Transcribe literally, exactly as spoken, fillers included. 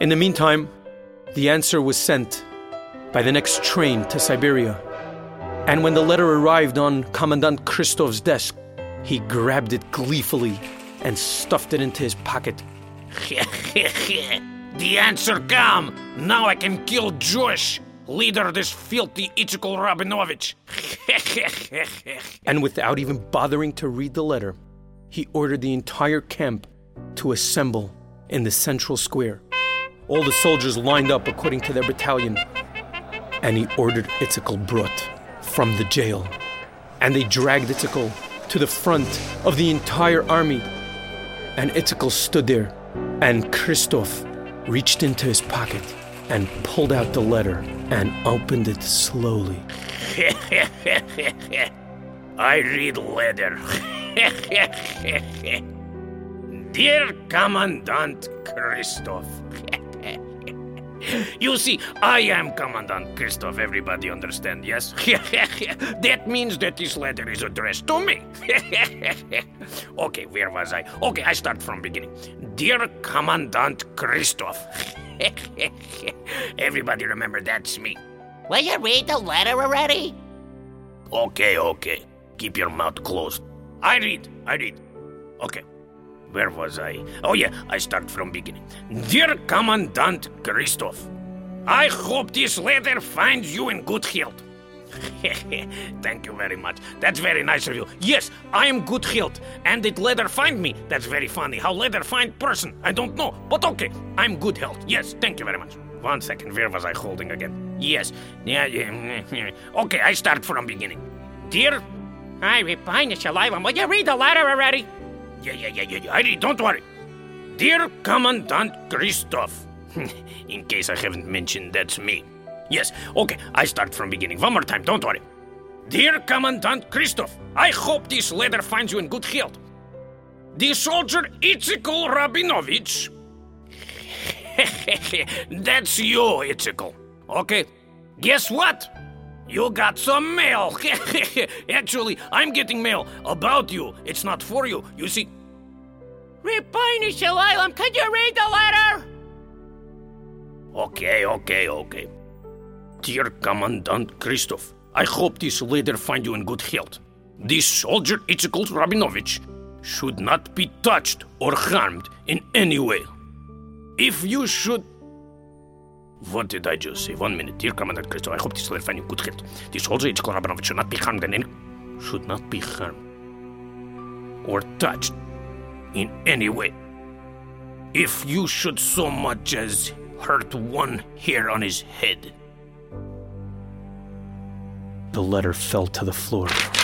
In the meantime, the answer was sent by the next train to Siberia. And when the letter arrived on Commandant Christov's desk, he grabbed it gleefully and stuffed it into his pocket. The answer come! Now I can kill Josh, leader of this filthy Ichikol Rabinovich. And without even bothering to read the letter, he ordered the entire camp to assemble in the central square. All the soldiers lined up according to their battalion, and he ordered Itzikol brought from the jail. And they dragged Itzikol to the front of the entire army. And Itzikol stood there, and Christoph reached into his pocket and pulled out the letter and opened it slowly. I read letter. Dear Commandant Christoph. You see, I am Commandant Christoph, everybody understand, yes? That means that this letter is addressed to me. Okay, where was I? Okay, I start from beginning. Dear Commandant Christoph. Everybody remember, that's me. Will you read the letter already? Okay, okay. Keep your mouth closed. I read, I read. Okay. Where was I? Oh yeah, I start from beginning. Dear Commandant Christoph, I hope this letter finds you in good health. Thank you very much. That's very nice of you. Yes, I am good health, and it letter find me. That's very funny. How letter find person? I don't know, but okay, I'm good health. Yes, thank you very much. One second, where was I holding again? Yes, yeah, yeah. Okay, I start from beginning. Dear, I refine it, Shalaylam. Will you read the letter already? Yeah, yeah, yeah, yeah, yeah. I read, don't worry. Dear Commandant Christoph. In case I haven't mentioned, that's me. Yes, okay, I start from beginning. One more time, don't worry. Dear Commandant Christoph, I hope this letter finds you in good health. The soldier Itzikol Rabinovich. That's you, Itzikol. Okay, guess what? You got some mail. Actually, I'm getting mail about you. It's not for you, you see. Ribbono Shel Olam, could you read the letter? Okay, okay, okay. Dear Commandant Christoph, I hope this letter find you in good health. This soldier Itzikol Rabinovich should not be touched or harmed in any way. If you should... What did I just say? One minute. Dear Commandant Christoph, I hope this letter find you in good health. This soldier Itzikol Rabinovich should not be harmed in any... Should not be harmed or touched in any way. If you should so much as hurt one hair on his head. The letter fell to the floor.